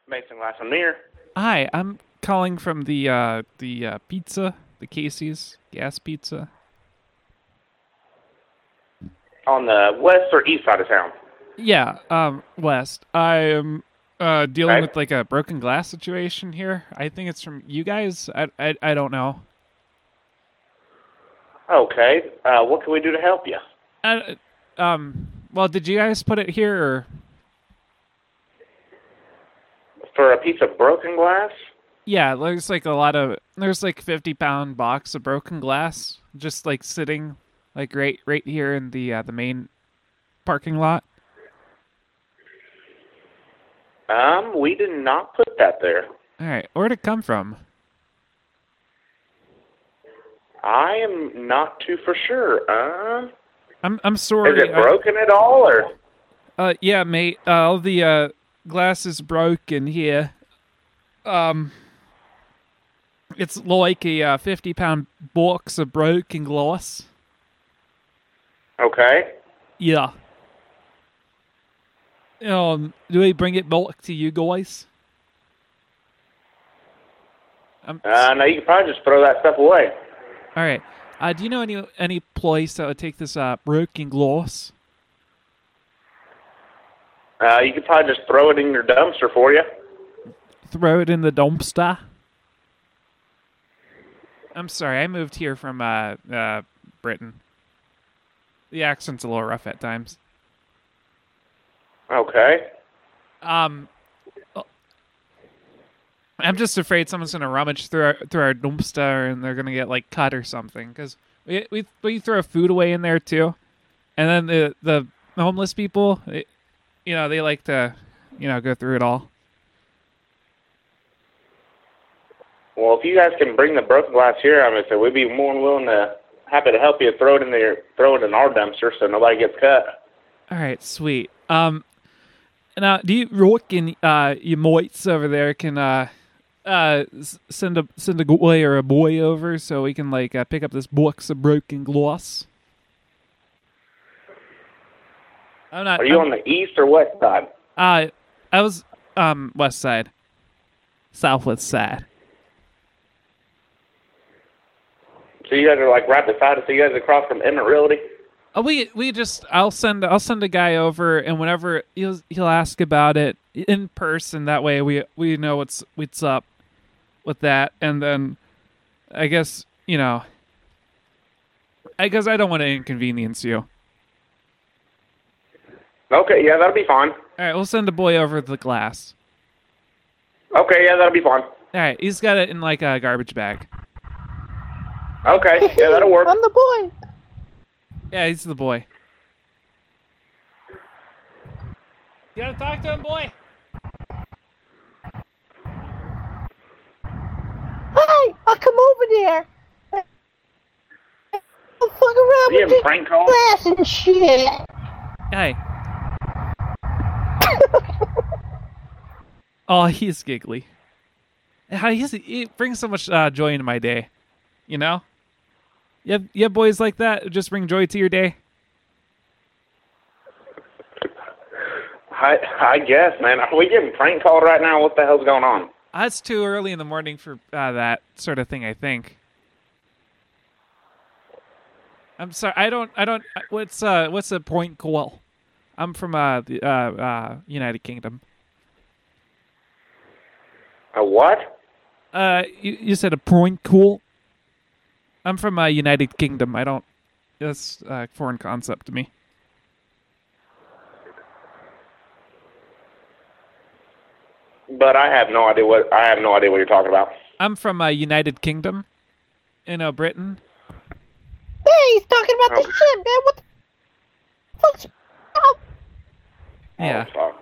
Mason Glass and Mirror. Hi, I'm calling from the pizza, the Casey's gas pizza. On the west or east side of town. Yeah, West. I am dealing Okay. with like a broken glass situation here. I think it's from you guys. I don't know. Okay. What can we do to help you? Uh, well, did you guys put it here or? For a piece of broken glass? Yeah, there's like there's like 50-pound box of broken glass just like sitting like right here in the main parking lot. We did not put that there. All right, where'd it come from? I am not too for sure. I'm sorry. Is it broken at all, or? Yeah, mate. All the glass is broken here. It's like a 50-pound box of broken glass. Okay. Yeah. Do we bring it back to you guys? No, you can probably just throw that stuff away. All right. Do you know any place that would take this broken glass? You could probably just throw it in your dumpster for you. Throw it in the dumpster? I'm sorry, I moved here from Britain. The accent's a little rough at times. Okay. I'm just afraid someone's gonna rummage through our dumpster and they're gonna get like cut or something. Because we throw food away in there too, and then the homeless people, they like to, go through it all. Well, if you guys can bring the broken glass here, I'm gonna say we'd be more than willing to happy to help you throw it in our dumpster so nobody gets cut. All right, sweet. Now, do you reckon your mates over there can send a guy or a boy over so we can like pick up this box of broken glass? Are you on the east or west side? I was west side, southwest side. So you guys are like right beside us. So you guys across from Emmett Realty. I'll send a guy over, and whenever he'll ask about it in person. That way we know what's up with that, and then I guess I don't want to inconvenience you. Okay, yeah, that'll be fine. All right, we'll send a boy over the glass. Okay, yeah, that'll be fine. All right, he's got it in like a garbage bag. Okay, yeah, that'll work. I'm the boy. Yeah, he's the boy. You gotta talk to him, boy. Hi, I'll come over there. I'll fuck around You with having prank calls? glass and shit. Hey. Oh, he's giggly. He brings so much joy into my day. You know? You have boys like that who just bring joy to your day? I guess, man. Are we getting prank called right now? What the hell's going on? It's too early in the morning for that sort of thing, I think. I'm sorry. I don't. What's a point call? I'm from the United Kingdom. A what? You said a point call? I'm from United Kingdom. I don't. That's a foreign concept to me. But I have no idea what you're talking about. I'm from United Kingdom, Britain. Hey, he's talking about the shit, man. What the fuck's up? Yeah. Oh, fuck.